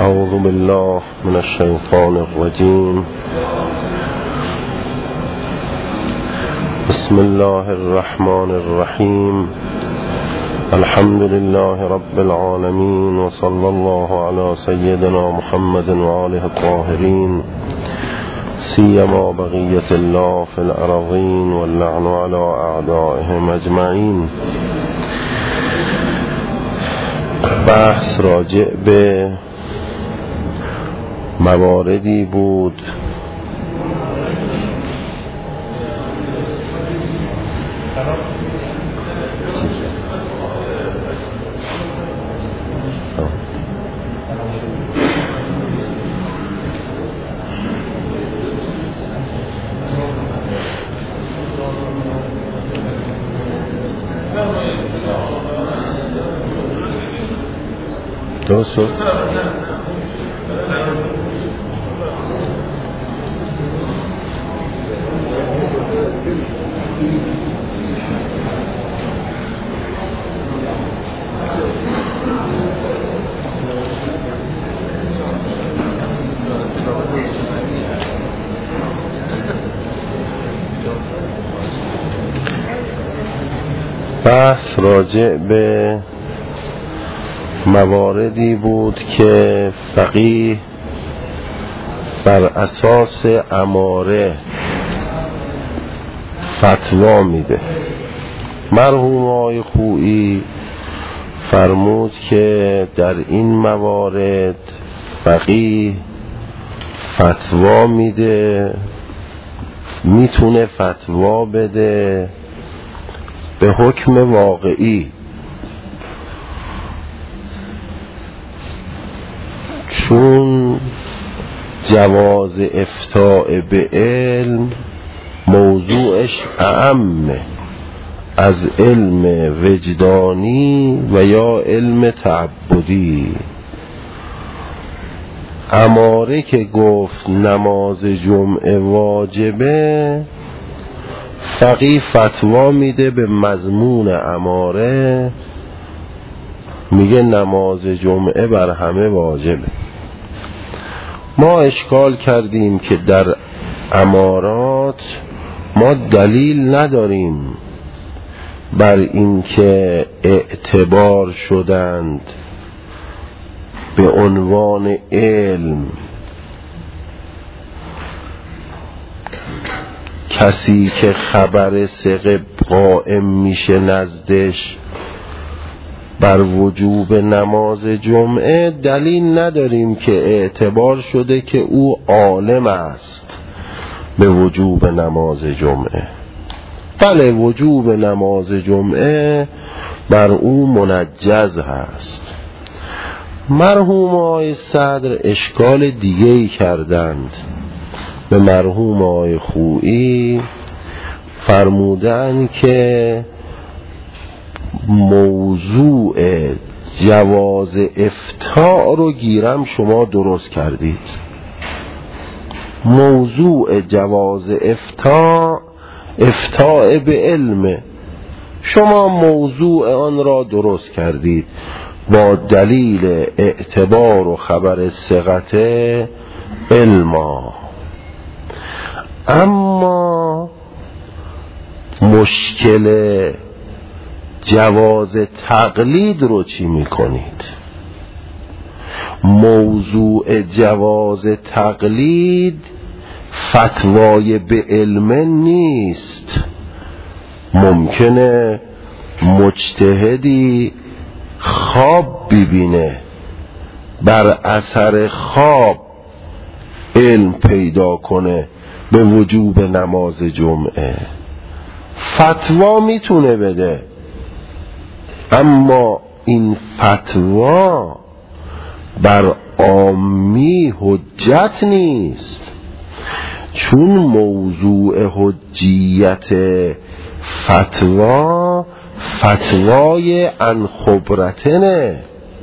أعوذ بالله من الشيطان الرجيم. بسم الله الرحمن الرحيم. الحمد لله رب العالمين، وصلى الله على سيدنا محمد وآله الطاهرين، سيما بقية الله في الأرضين، واللعن على أعدائهم أجمعين. بحث راجع به مواردی بود درست شد؟ بحث راجع به مواردی بود که فقیه بر اساس اماره فتوا میده. مرحوم آقای خویی فرمود که در این موارد فقیه فتوا میده، میتونه فتوا بده به حکم واقعی، چون جواز افتاء به علم موضوعش اعمه از علم وجدانی و یا علم تعبدی. اماره که گفت نماز جمعه واجبه، فقیه فتوا میده به مضمون اماره، میگه نماز جمعه بر همه واجبه. ما اشکال کردیم که در امارات ما دلیل نداریم بر این که اعتبار شدند به عنوان علم. کسی که خبر ثقه قائم میشه نزدش بر وجوب نماز جمعه، دلیل نداریم که اعتبار شده که او عالم است به وجوب نماز جمعه. بله، وجوب نماز جمعه بر او منجز هست. مرحوم آقای صدر اشکال دیگه‌ای کردند به مرحوم آقای خویی، فرمودن که موضوع جواز افتاء رو گیرم شما درست کردید. موضوع جواز افتاء به علم، شما موضوع آن را درست کردید با دلیل اعتبار و خبر ثقت علما. اما مشکل جواز تقلید رو چی میکنید؟ موضوع جواز تقلید فتوای به علم نیست. ممکنه مجتهدی خواب ببینه، بر اثر خواب علم پیدا کنه به وجوب نماز جمعه، فتوا میتونه بده، اما این فتوا بر عامی حجت نیست، چون موضوع حجیت فتوای عن خبرتنه.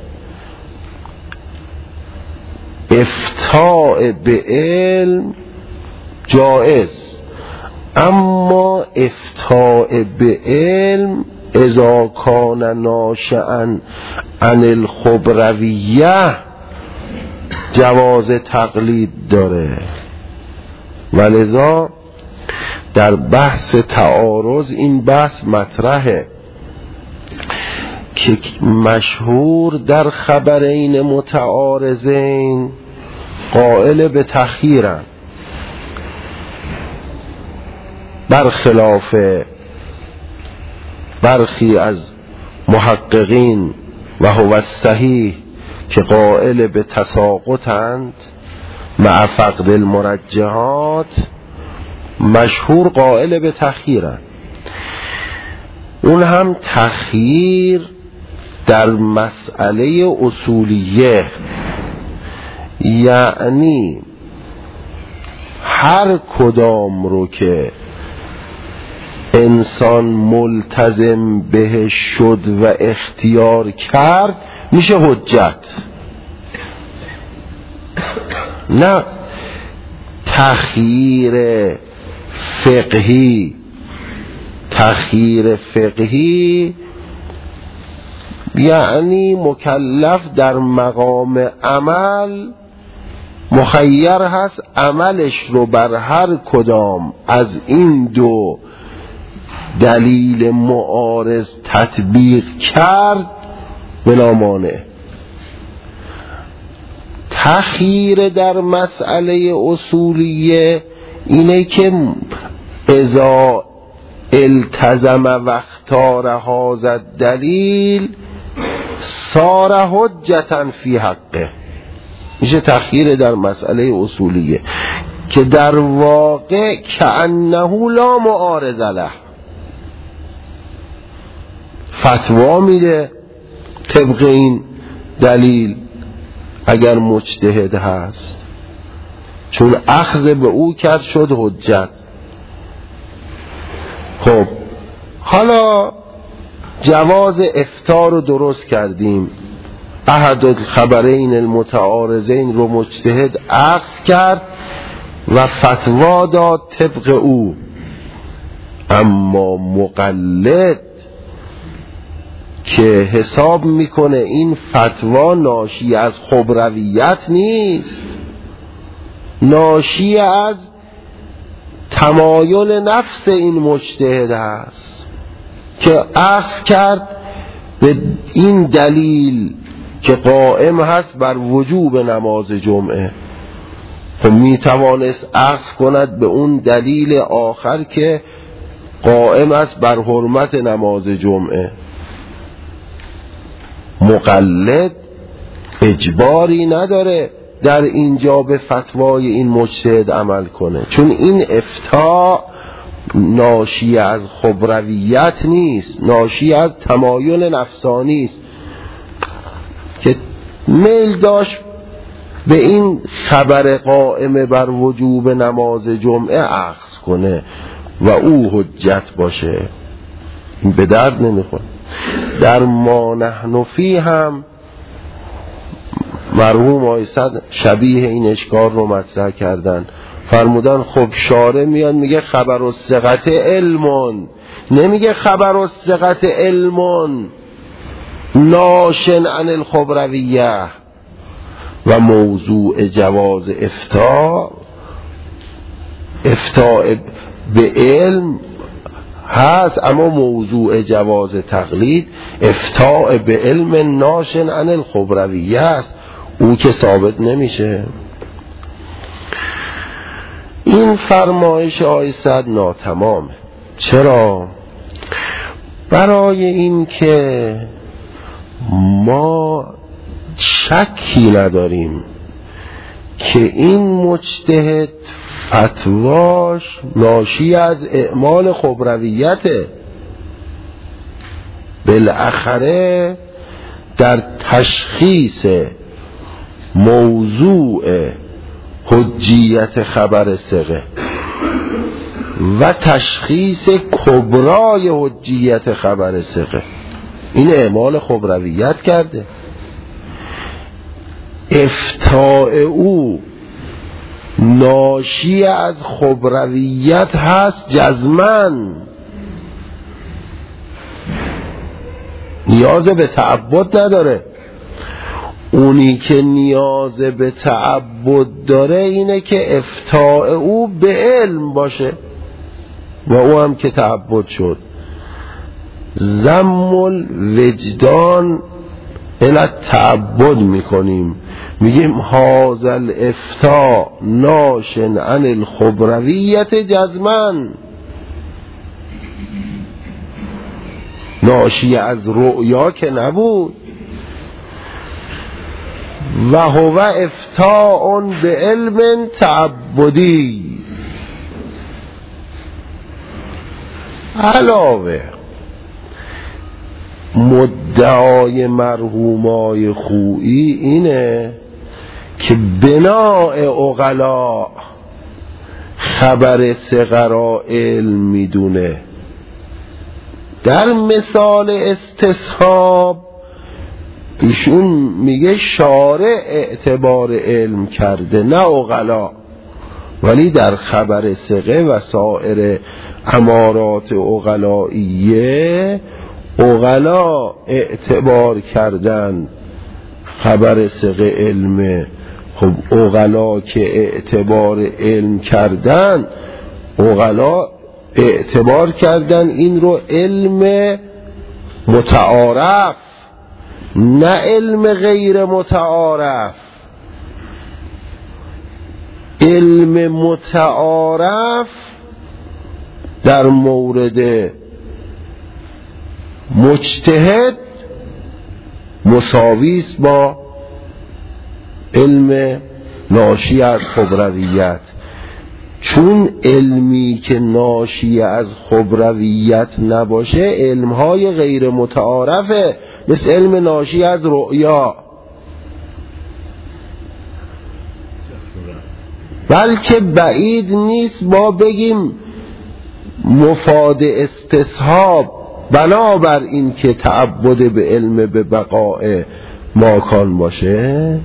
افتاء به علم جائز، اما افتاء به علم اذا کان ناشئا عن الخبرویه جواز تقلید داره و لذا در بحث تعارض این بحث مطرحه که مشهور در خبرین متعارضین قائل به تخییرن، برخلاف برخی از محققین و هو الصحیح که قائل به تساقطند مع فقد المرجحات، مشهور قائل به تخییرند. اون هم تخییر در مسئله اصولیه، یعنی هر کدام رو که انسان ملتزم به شد و اختیار کرد میشه حجت. نه تخییر فقهی. تخییر فقهی یعنی مکلف در مقام عمل مخیر هست عملش رو بر هر کدام از این دو دلیل معارض تطبیق کرد بلا مانع. تخییر در مسئله اصولیه اینه که اذا التزم و اختار هذا الدلیل صار حجتا فی حقه. میشه تخییر در مسئله اصولیه که در واقع کأنه لا معارض له، فتوا میده طبق این دلیل اگر مجتهد هست، چون اخذ به او کرد شد حجت. خب حالا جواز افتار رو درست کردیم، احد الخبرین المتعارضین رو مجتهد اخذ کرد و فتوا داد طبق او، اما مقلد که حساب میکنه این فتوا ناشی از خبرویت نیست، ناشی از تمایل نفس این مجتهد هست که اخذ کرد به این دلیل که قائم هست بر وجوب نماز جمعه. خب میتوانست اخذ کند به اون دلیل آخر که قائم است بر حرمت نماز جمعه. مقلد اجباری نداره در اینجا به فتوای این مجتهد عمل کنه، چون این افتاء ناشی از خبرویت نیست، ناشی از تمایل نفسانی است که میل داشت به این خبر قائم بر وجوب نماز جمعه اخذ کنه و او حجت باشه. این به درد نمیخوره. در ما نحن فی هم مرحوم آقای صدر شبیه این اشکال رو مطرح کردن، فرمودن خب شارع میاد میگه خبر الثقة علم، نمیگه خبر الثقة علم ناشن عن الخبرویه. و موضوع جواز افتاء به علم هست، اما موضوع جواز تقلید افتاء به علم ناشن عن الخبرویه است، او که ثابت نمیشه. این فرمایش آقای صدر ناتمامه. چرا؟ برای این که ما شکی نداریم که این مجتهد فتواش ناشی از اعمال خبرویته. بالاخره در تشخیص موضوع حجیت خبر ثقه و تشخیص کبرای حجیت خبر ثقه این اعمال خبرویت کرده. افتاء او ناشی از خبرویت هست جزمن، نیاز به تعبد نداره. اونی که نیاز به تعبد داره اینه که افتاء او به علم باشه و او هم که تعبد شد. ضم الوجدان الی تعبد میکنیم، میگیم هذا الافتاء ناشن عن الخبرویت جزمن، ناشی از رؤیا که نبود. و هو افتاء به علم تعبدی. علاوه مدعای مرحومای خویی اینه که بناء عقلا خبر صغرا علم میدونه. در مثال استصحاب ایشون میگه شارع اعتبار علم کرده نه عقلا، ولی در خبر صغه و سایر امارات عقلائیه عقلا اعتبار کردن خبر صغه علمه. خب عقلا که اعتبار علم کردن، عقلا اعتبار کردن این رو علم متعارف نه علم غیر متعارف. علم متعارف در مورد مجتهد مساویست با علم ناشی از خبرویت، چون علمی که ناشی از خبرویت نباشه علمهای غیر متعارفه، مثل علم ناشی از رؤیا. بلکه بعید نیست ما بگیم مفاد استصحاب بنابر این که تعبد به علم به بقاء ماکان باشه،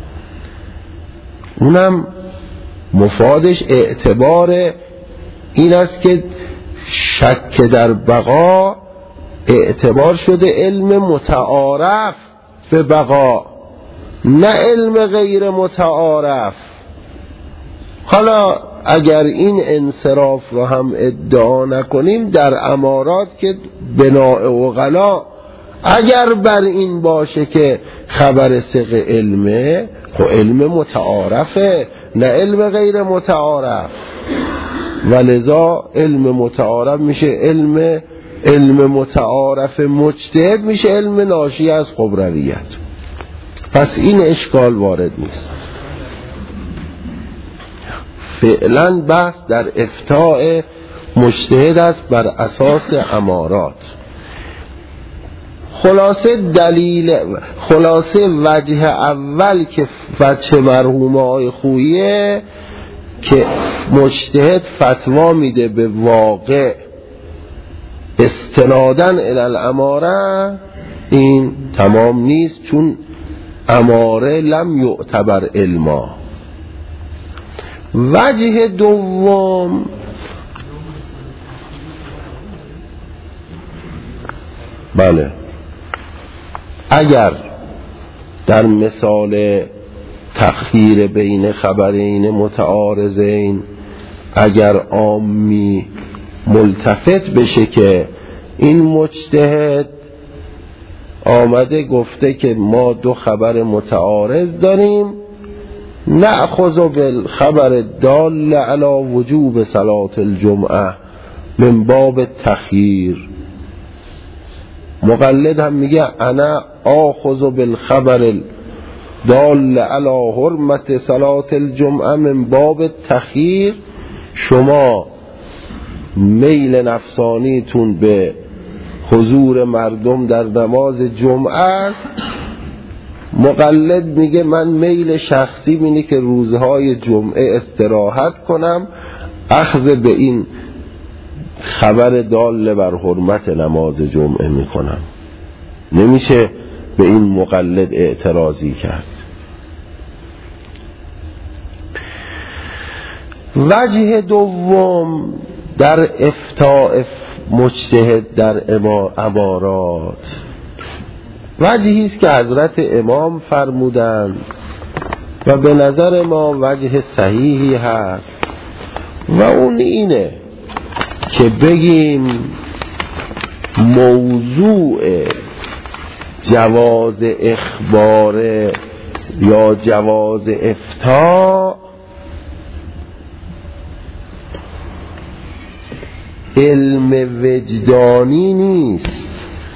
اونم مفادش اعتبار این است که شک در بقا اعتبار شده علم متعارف به بقا نه علم غیر متعارف. حالا اگر این انصراف رو هم ادعا نکنیم در امارات که بناء عقلا اگر بر این باشه که خبر صغه علمه، خب علم متعارفه نه علم غیر متعارف، ولذا علم متعارف میشه علم متعارف مجتهد میشه علم ناشی از خبرویت. پس این اشکال وارد نیست. فعلا بحث در افتاء مجتهد است بر اساس امارات. خلاصه وجه اول که وجه مرحوم آقای خوییه که مجتهد فتوا میده به واقع استنادن الی الاماره، این تمام نیست، چون اماره لم یعتبر علما. وجه دوم بله، اگر در مثال تخییر بین خبرین متعارضین اگر عامی ملتفت بشه که این مجتهد آمده گفته که ما دو خبر متعارض داریم، نأخذ بالخبر الدال علی وجوب صلاة الجمعه من باب تخییر. مقلد هم میگه انا آخذ بالخبر دال علی حرمت صلاة الجمعه من باب تخییر. شما میل نفسانیتون به حضور مردم در نماز جمعه است، مقلد میگه من میل شخصی اینه که روزهای جمعه استراحت کنم، اخذ به این خبر دال بر حرمت نماز جمعه میکنم. نمیشه به این مقلد اعتراضی کرد. وجه دوم در افتاء مجتهد در امارات، وجهی است که حضرت امام فرمودند و به نظر ما وجه صحیحی هست و اون اینه که بگیم موضوع جواز اخبار یا جواز افتاء علم وجدانی نیست،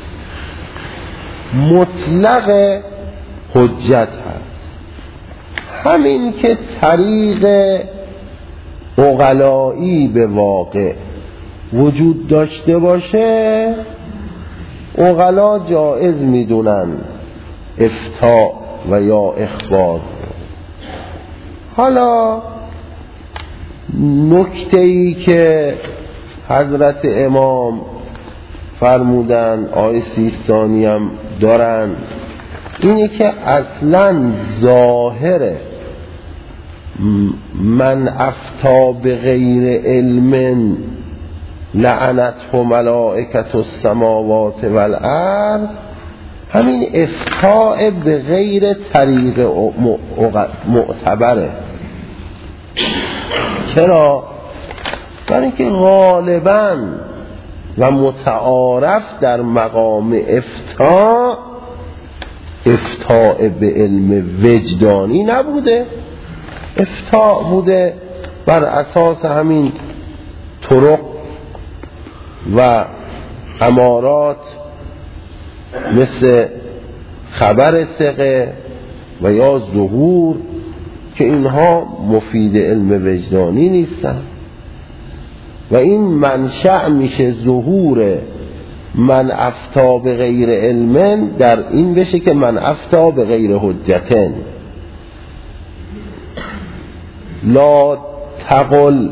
مطلق حجت هست. همین که طریق عقلایی به واقع وجود داشته باشه عقلا جائز میدونن افتاء و یا اخبار. حالا نکته‌ای که حضرت امام فرمودن آیه سیستانی هم دارن اینه که اصلا ظاهر من افتا به غیر علم لعنته ملائکة السماوات والارض، همین افتاء به غیر طریق معتبره. چرا؟ برای اینکه غالباً و متعارف در مقام افتاء به علم وجدانی نبوده، افتاء بوده بر اساس همین طرق و امارات مثل خبر ثقه و یا ظهور که اینها مفید علم وجدانی نیستن و این منشأ میشه ظهور من افتا به غیر علم در این بشه که من افتا به غیر حجتن. لا تقل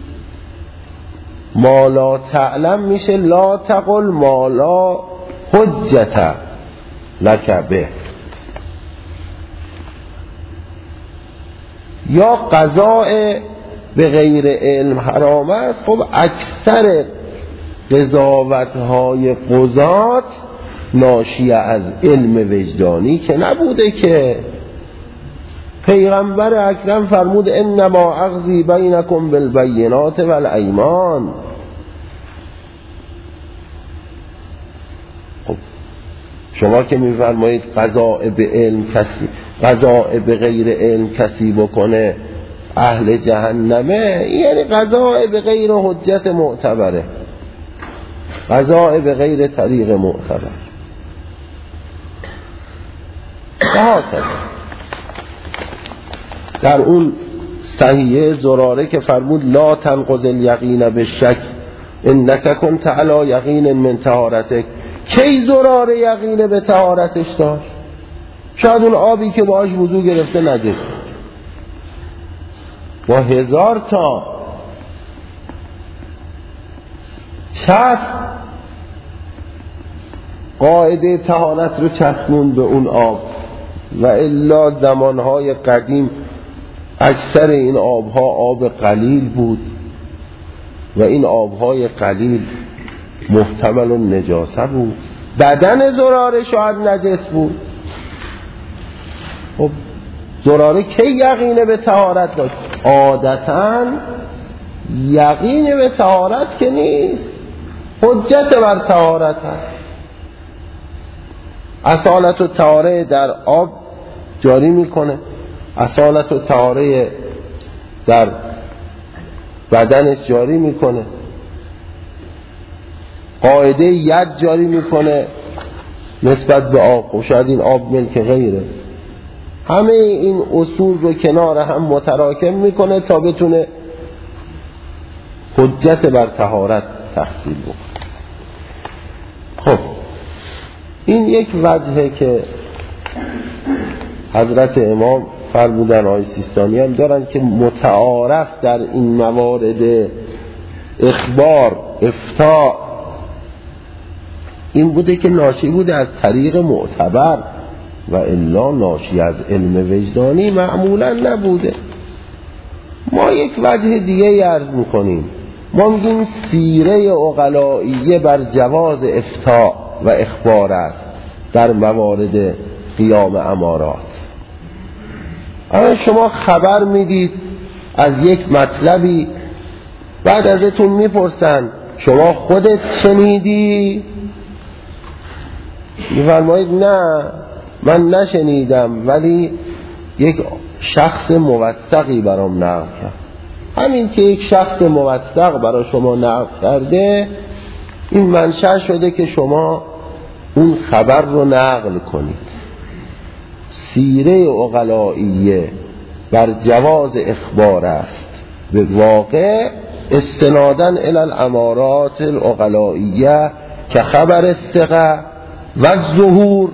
ما لا تعلم میشه لا تقل ما لا حجت لک به. یا قضاء به غیر علم حرام است. خب اکثر قضاوت‌های قضات ناشی از علم وجدانی که نبوده که پیغمبر اکرم فرمود انما اقضی بینکم بالبینات والایمان. خب شما که میفرمایید قضاء به علم کسی قضاء به غیر علم کسی بکنه اهل جهنمه، یعنی قضاء به غیر حجت معتبره، قضاء به غیر طریق معتبر. در اون صحیحه زراره که فرمود لا تنقض الیقین بالشک انک کنت علی یقین من طهارتک، کی زراره یقین به طهارتش داشت؟ شاید اون آبی که باهاش وضو گرفته نجس بود، با 1000 تا چسب قاعده طهارت رو چسبوند به اون آب و الا زمانهای قدیم اکثر این آبها آب قلیل بود و این آبهای قلیل محتمل و نجاسه بود. بدن زراره شاید نجس بود. خب زراره کی یقین به طهارت داشت؟ عادتاً یقین به طهارت که نیست، حجت بر طهارت هست. اصالت و طهاره در آب جاری میکنه، اصالت و طهاره در بدنش جاری میکنه، قاعده ید جاری میکنه نسبت به آب و شاید این آب ملک غیره. همه این اصول رو کنار هم متراکم میکنه تا بتونه حجت بر طهارت تحصیل بکنه. خب این یک وجهه که حضرت امام فرمودن، آیه سیستانی هم دارن که متعارف در این موارد اخبار افتاء این بوده که ناشی بوده از طریق معتبر و الا ناشی از علم وجدانی معمولا نبوده. ما یک وجه دیگه عرض میکنیم، ما میگیم سیره عقلائیه بر جواز افتاء و اخبار است. در موارد قیام امارات. اما شما خبر میدید از یک مطلبی، بعد ازتون میپرسن شما خودت شنیدی؟ میفرمایید نه من نشنیدم، ولی یک شخص موثقی برام نقل کرد. همین که یک شخص موثق برای شما نقل کرده، این منشأ شده که شما اون خبر رو نقل کنید. سیره عقلائیه بر جواز اخبار است به واقع استناداً الی الامارات العقلائیه که خبر الثقه و الظهور.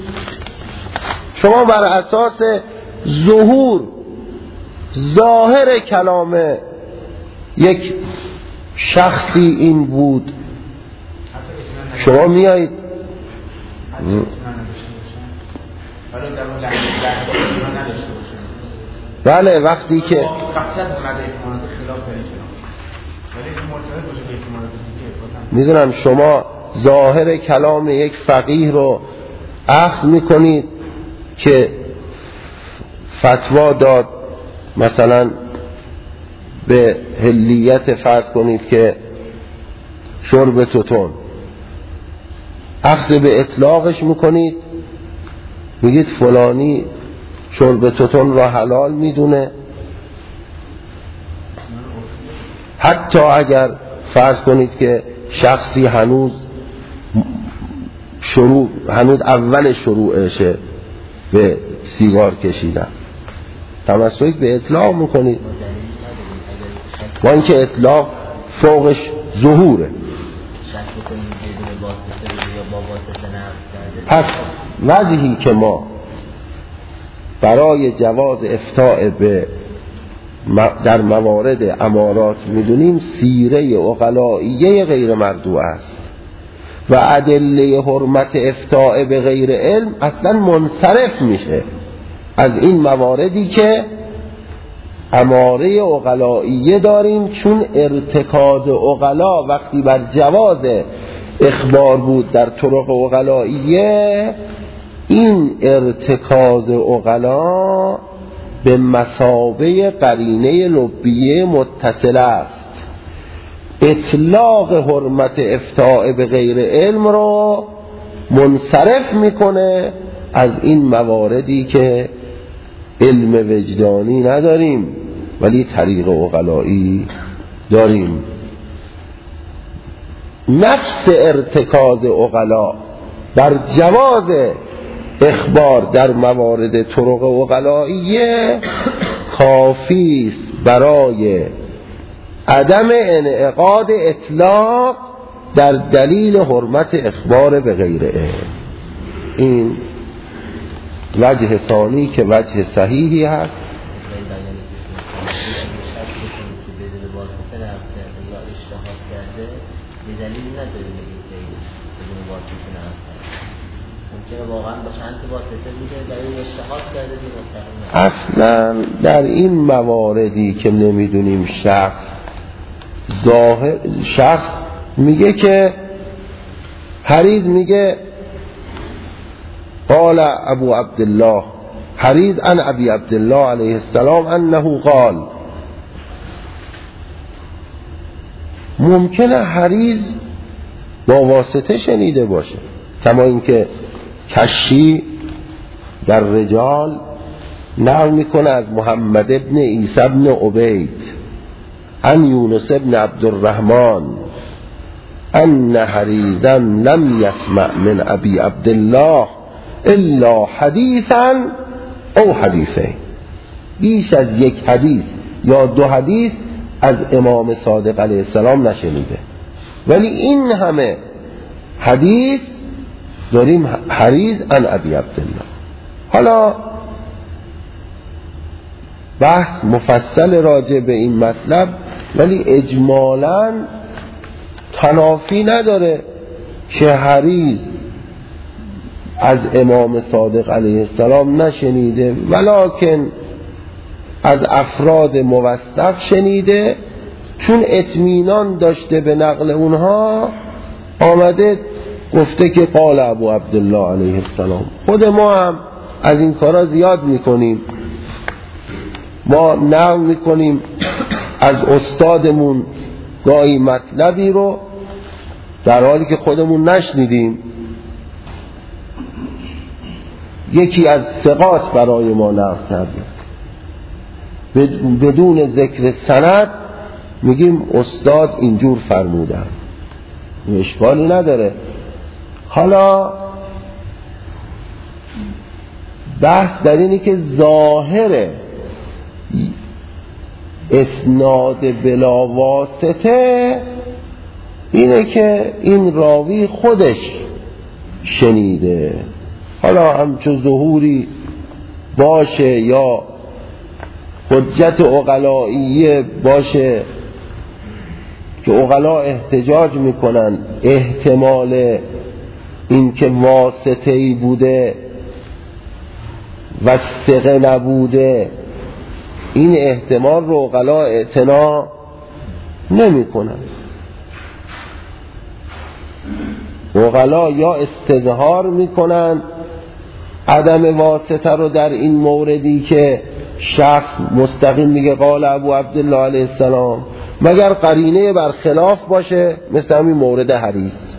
شما بر اساس ظهور ظاهر کلام یک شخصی این بود، شما میایید بله وقتی که میدونم شما ظاهر کلام یک فقیه رو اخذ میکنید که فتوا داد، مثلا به حلیت فرض کنید که شرب توتون، اخذ به اطلاقش میکنید، میگید فلانی شرب توتون را حلال میدونه، حتی اگر فرض کنید که شخصی هنوز اول شروعشه به سیگار کشیدن، تمسک به اطلاق میکنید، با اینکه اطلاق فوقش ظهوره. پس وجهی که ما برای جواز افتاء به در موارد امارات میدونیم سیره عقلائیه غیر مردوع است و ادله حرمت افتاء به غیر علم اصلا منصرف میشه از این مواردی که اماره عقلائیه داریم، چون ارتکاز عقلا وقتی بر جواز اخبار بود در طرق عقلائیه، این ارتکاز عقلا به مثابه قرینه لبیه متصل است. اطلاق حرمت افتاء به غیر علم رو منصرف میکنه از این مواردی که علم وجدانی نداریم ولی طریق عقلایی داریم. نفس ارتکاز عقلا بر جواز اخبار در موارد طرق عقلائیه کافی است برای عدم انعقاد اطلاق در دلیل حرمت اخبار به غیر علم. این وجه ثانی که وجه صحیحی هست. اصلا در این مواردی که نمیدونیم شخص میگه که حریز میگه قال ابو عبدالله حریز عن ابی عبدالله علیه السلام انه قال. ممکنه حریز با واسطه شنیده باشه، کما اینکه کشی در رجال نقل میکنه از محمد ابن عیسی ابن عبید ان یونس ابن عبدالرحمن ان حریزا لم یسمع من ابی عبدالله الا حدیثا او حدیثین. بیش از یک حدیث یا دو حدیث از امام صادق علیه السلام نشنیده، ولی این همه حدیث داریم حریز عن ابی عبدالله. حالا بحث مفصل راجع به این مطلب، ولی اجمالاً تنافی نداره که حریز از امام صادق علیه السلام نشنیده، ولکن از افراد موثق شنیده، چون اطمینان داشته به نقل اونها آمده گفته که قال ابو عبدالله علیه السلام. خود ما هم از این کارا زیاد میکنیم، ما نقل میکنیم از استادمون گاهی مطلبی رو در حالی که خودمون نشنیدیم، یکی از ثقات برای ما نقل کرده، بدون ذکر سند میگیم استاد اینجور فرمودن، اشکالی نداره. حالا بحث در اینه که ظاهر اسناد بلا واسطه اینه که این راوی خودش شنیده، حالا همچون ظهوری باشه یا حجت عقلائیه باشه که عقلا احتجاج میکنن احتمال این که واسطه‌ای بوده و ثقه نبوده، این احتمال رو عقلا اعتنا نمی کنن. عقلا یا استظهار میکنن عدم واسطه رو در این موردی که شخص مستقیم میگه قال ابو عبدالله علیه السلام، مگر قرینه برخلاف باشه مثل همین مورد حدیث،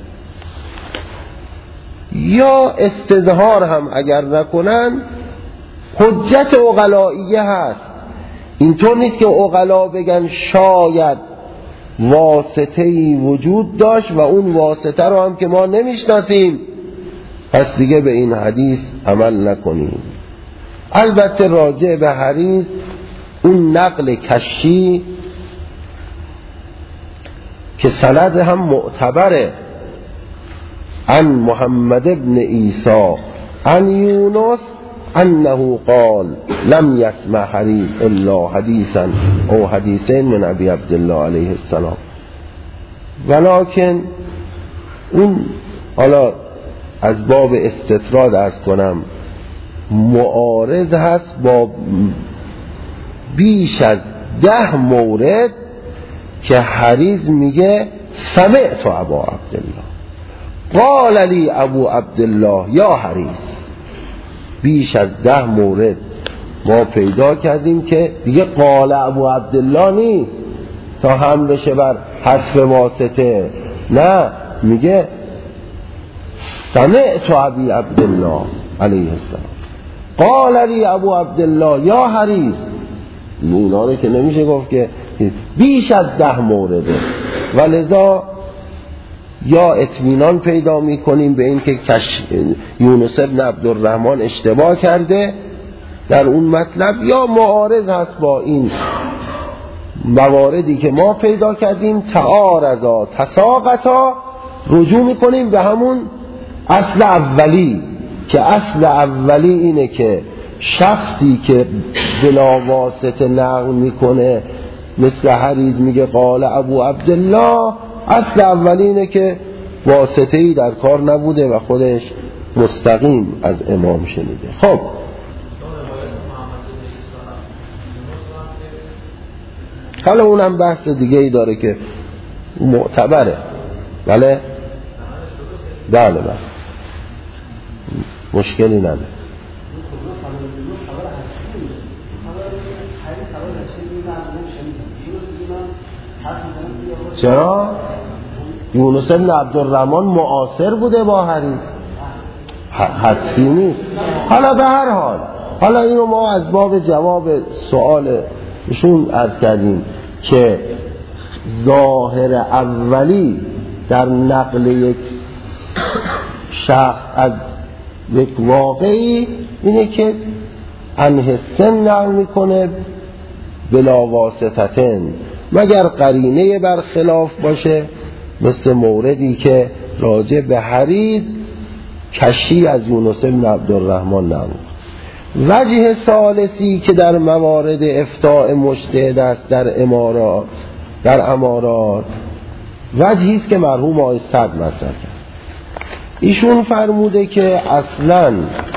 یا استظهار هم اگر نکنن حجت عقلائیه هست. اینطور نیست که عقلا بگن شاید واسطه‌ای وجود داشت و اون واسطه رو هم که ما نمیشناسیم پس دیگه به این حدیث عمل نکنیم. البته راجع به حدیث اون نقل کشی که سند هم معتبره، عن محمد بن عیسی عن یونس انه قال لم يسمع حدیث الا حدیثا او حدیثین من ابی عبدالله علیه السلام، ولکن اون حالا از باب استطراد عرض کنم معارض هست با بیش از 10 مورد که حریز میگه سمعت ابا عبدالله قال لی ابو عبدالله یا حریز. بیش از 10 مورد ما پیدا کردیم که دیگه قال ابو عبدالله نیست تا هم بشه بر حذف واسطه، نه میگه سمعت ابی عبدالله علیه السلام قال لی ابو عبدالله یا حریز. اینا رو که نمیشه گفت که بیش از 10 مورده، ولذا یا اطمینان پیدا میکنیم به این که یونس بن عبدالرحمن اشتباه کرده در اون مطلب، یا معارض هست با این مواردی که ما پیدا کردیم، تعارضا تساقطا، رجوع میکنیم به همون اصل اولی که اصل اولی اینه که شخصی که بلا واسطه نقل میکنه مثل حریز میگه قال ابو عبدالله، اصل اولی اینه که واسطه‌ای در کار نبوده و خودش مستقیم از امام شنیده. خب حالا اونم بحث دیگه ای داره که معتبره، بله بله مشکلی نداره. چرا؟ یونس بن عبدالرحمن معاصر بوده با حریز، حدسی نیست. حالا به هر حال، حالا اینو ما از باب جواب سوال ایشون عرض کردیم که ظاهر اولی در نقل یک شخص از یک واقعی اینه که انه سن نقل میکنه بلا واسطتن، مگر قرینه برخلاف باشه مثل موردی که راجع به حریز کشی از یونس بن عبدالرحمن نقل. وجه ثالثی که در موارد افتاء مجتهد است در امارات وجهی است که مرحوم آقای صدر مطرح کرد. ایشون فرموده که اصلا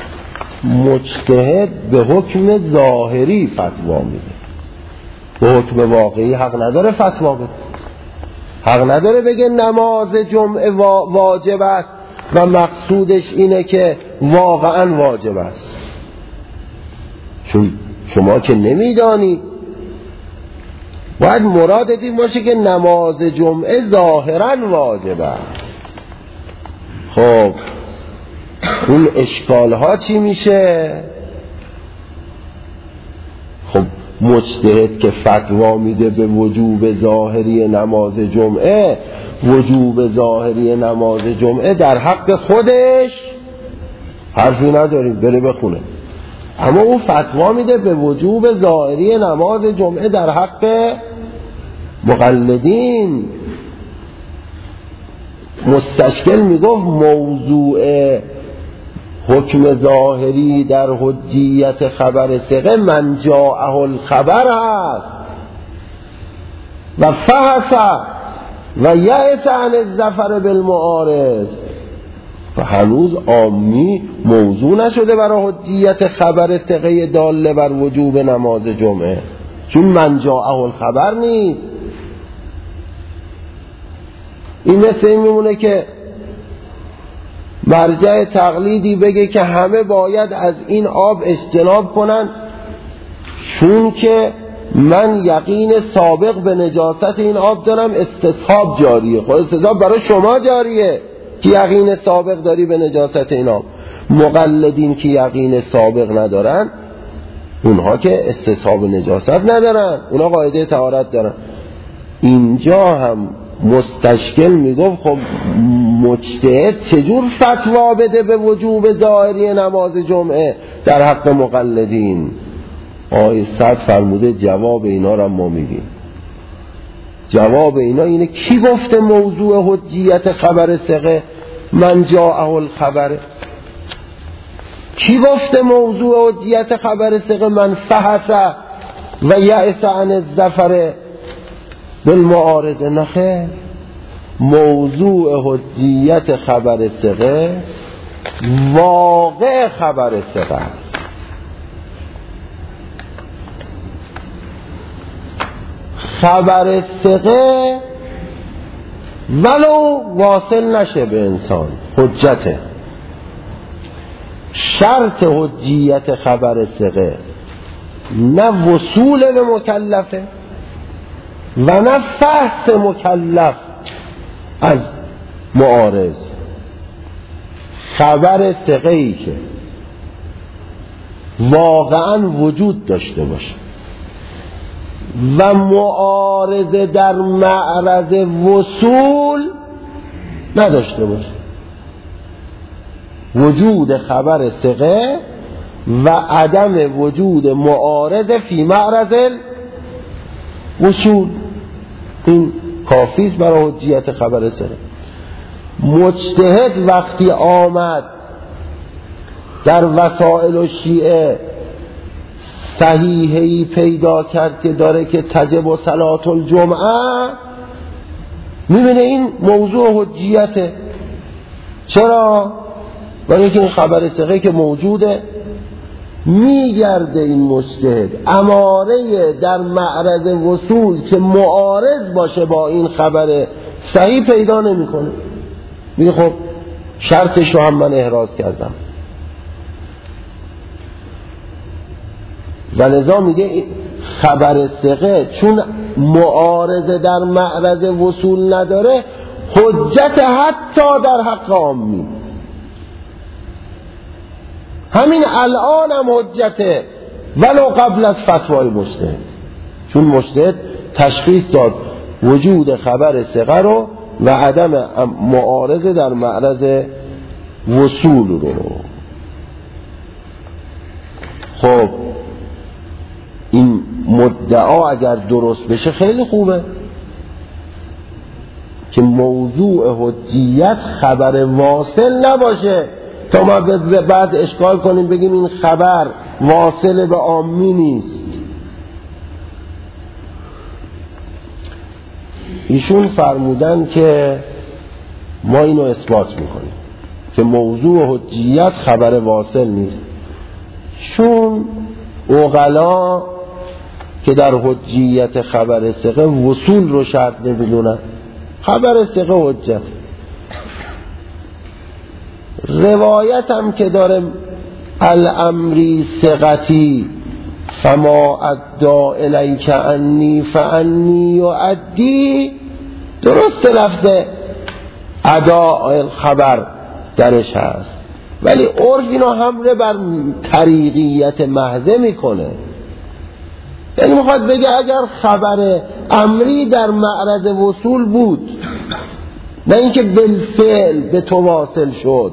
مجتهد به حکم ظاهری فتوا میده، به حکم واقعی حق نداره فتوا بده، حق نداره بگه نماز جمعه واجب است و مقصودش اینه که واقعا واجب است. چون شما که نمیدانی، باید مرادت این باشه که نماز جمعه ظاهرا واجب است. خب اون اشکال ها چی میشه؟ خب مجتهد که فتوا میده به وجوب ظاهری نماز جمعه، وجوب ظاهری نماز جمعه در حق خودش حرفی نداریم، بره بخونه. اما اون فتوا میده به وجوب ظاهری نماز جمعه در حق مقلدین. مستشکل میگفت موضوع حکم ظاهری در حجیت خبر ثقه من جاءه الخبر هست و فحص و یأس عن الظفر بالمعارض. و هنوز عامی موضوع نشده برای حجیت خبر ثقه داله بر وجوب نماز جمعه، چون من جاءه الخبر نیست. این مثل این میمونه که مرجع تقلیدی بگه که همه باید از این آب اجتناب کنن چون که من یقین سابق به نجاست این آب دارم، استصحاب جاریه. خب استصحاب برای شما جاریه که یقین سابق داری به نجاست این آب. مقلدین که یقین سابق ندارن، اونها که استصحاب نجاست ندارن، اونها قاعده طهارت دارن. اینجا هم مستشکل میگفت خب مجتهد چجور فتوا بده به وجوب ظاهری نماز جمعه در حق مقلدین؟ آیه 100 فرموده جواب اینا را ما میگیم. جواب اینا اینه کی گفته موضوع حجیت خبر ثقه من جاءه الخبر؟ کی گفته موضوع حجیت خبر ثقه من فحص و یأس عن الظفر بالمعارض؟ نخیر، موضوع حجیت خبر ثقه واقع خبر ثقه است. خبر ثقه ولو واصل نشه به انسان حجته. شرط حجیت خبر ثقه نه وصول به مکلفه و نه فحص مکلف از معارض. خبر ثقه‌ای که واقعا وجود داشته باشه و معارضه در معرض وصول نداشته باشه، وجود خبر ثقه و عدم وجود معارضه فی معرض وصول، این کافیست برای حجیت خبر ثقه. مجتهد وقتی آمد در وسائل و شیعه صحیحی پیدا کرد که داره که تجب و صلاة الجمعه، میبینه این موضوع حجیته. چرا؟ برای اینکه این خبر ثقه که موجوده، میگرده این مجتهد اماره در معرض وصول که معارض باشه با این خبر صحیح پیدا نمیکنه. میگه خب شرطش رو هم من احراز کردم. و لذا میگه خبر ثقه چون معارضه در معرض وصول نداره، حجت حتی در حق عامی. همین الان هم حجته ولو قبل از فتوای مجتهد، چون مجتهد تشخیص داد وجود خبر ثقه رو و عدم معارضه در معرض وصول رو. خب این مدعا اگر درست بشه خیلی خوبه که موضوع حجیت خبر واصل نباشه تا ما بعد اشکال کنیم بگیم این خبر واصل به عامی نیست. ایشون فرمودن که ما اینو اثبات میکنیم که موضوع حجیت خبر واصل نیست، چون عقلا که در حجیت خبر ثقه وصول رو شرط نمیدونن. خبر ثقه حجت، روایت هم که داره الامری ثقتی فما ادعا الیک انی فانی یؤدی، درست لفظ اداء الخبر درش هست، ولی عرف اینو حمله بر طریقیت محضه میکنه. یعنی میخواد بگه اگر خبر امری در معرض وصول بود، نه اینکه بالفعل به تو واصل شد.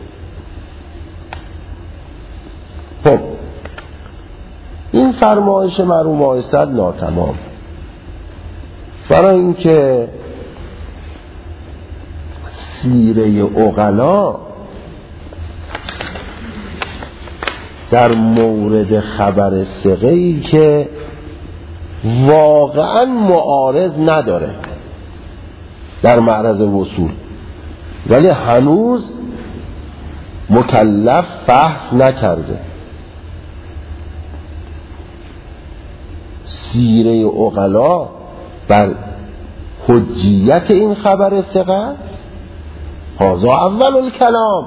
خب این فرمایش مرحوم آقای سعد ناتمام، برای اینکه سیره عقلا در مورد خبر ثقه‌ای که واقعا معارض نداره در معرض وصول، ولی هنوز مکلف فحص نکرده. سیره عقلا بر حجیت این خبر ثقه است. هذا اول الکلام.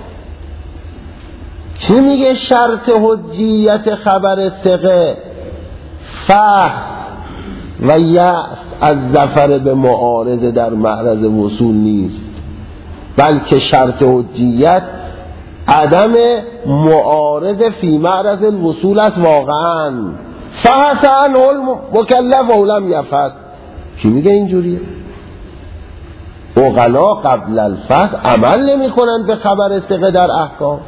چی میگه شرط حجیت خبر ثقه؟ فحص و یأس از ظفر به معارضه در معرض وصول نیست، بلکه شرط حجیت عدم معارضه فی معرض الوصول است. واقعا فحص عنه المکلف و لم یفحص. کی میگه اینجوریه؟ عقلا قبل الفحص عمل نمی کنند به خبر ثقه در احکام.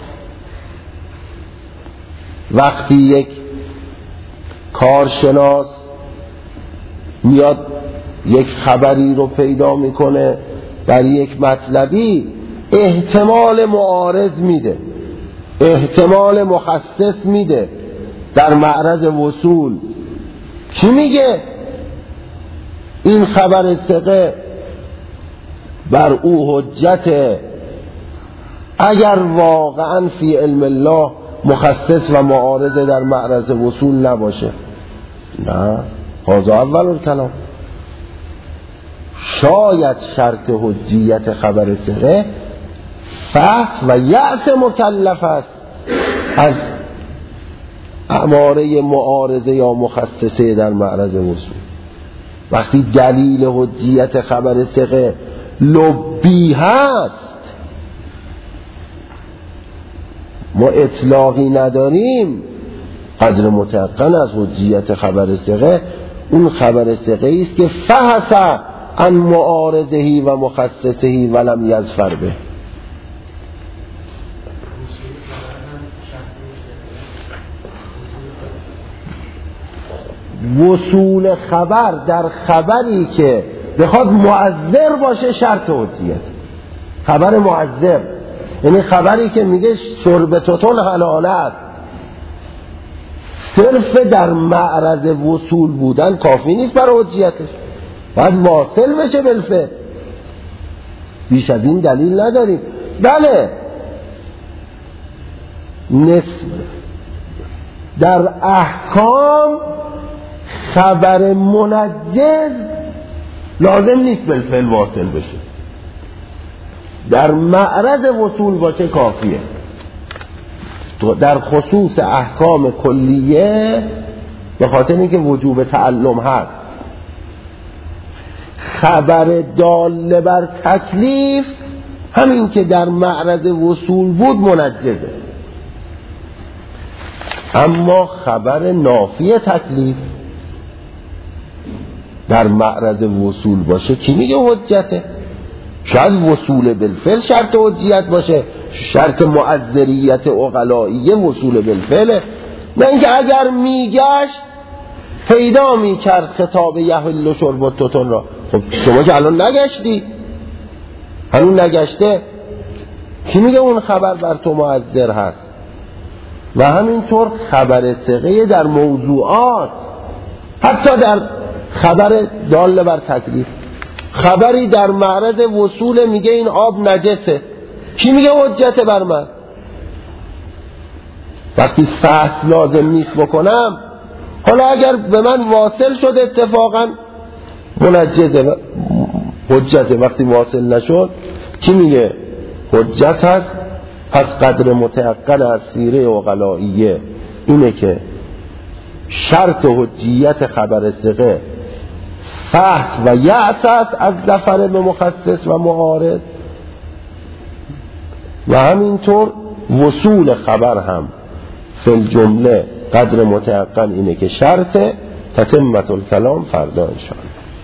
وقتی یک کارشناس میاد یک خبری رو پیدا میکنه در یک مطلبی، احتمال معارض میده، احتمال مخصص میده در معرض وصول. چی میگه؟ این خبر ثقه بر او حجت اگر واقعا فی علم الله مخصص و معارض در معرض وصول نباشه. نه، هذا اول الکلام. شاید شرط حجیت خبر ثقه فحص و یأس مکلف است از اماره معارضه یا مخصصه در معرض وصول. وقتی دلیل حجیت خبر ثقه لبی هست، ما اطلاقی نداریم، قدر متقن از حجیت خبر ثقه اون خبر ثقه است که فحص عن معارضه و مخصصه ولم یظفر به. وصول خبر در خبری که بخواد مؤثر باشه شرط حجیت. خبر مؤثر یعنی خبری که میگه شرب توتون حلاله است، صرف در معرض وصول بودن کافی نیست برای حجیتش، باید واصل بشه بالفعل. بیش از این دلیل نداریم. بله در احکام خبر منجز لازم نیست بالفعل واصل بشه، در معرض وصول باشه کافیه. در خصوص احکام کلیه به خاطر اینکه وجوب تعلم هست، خبر دال بر تکلیف همین که در معرض وصول بود منجزه. اما خبر نافی تکلیف در معرض وصول باشه کی میگه حجته؟ شاید وصول بالفعل شرط حجیت باشه، شرط معذریت عقلائیه وصول بالفعله، نه اینکه اگر میگشت پیدا میکرد خطاب یحل شرب التوتن را. خب شما که الان نگشتی، هنوز نگشته، کی میگه اون خبر بر تو معذر هست؟ و همینطور خبر ثقه در موضوعات، حتی در خبر دال بر تکلیف، خبری در معرض وصول میگه این آب نجسه، کی میگه حجت بر من؟ وقتی فحص لازم نیست بکنم، حالا اگر به من واصل شد اتفاقا منجزه حجته، وقتی واصل نشد کی میگه حجت هست؟ پس قدر متعقل از سیره عقلائیه اینه که شرط حجیت خبر ثقه فحص و یأس است از ظفر به مخصص و معارض، و همینطور وصول خبر هم فی الجمله قدر متعقل اینه که شرط. تتمت الکلام فردا انشاءالله.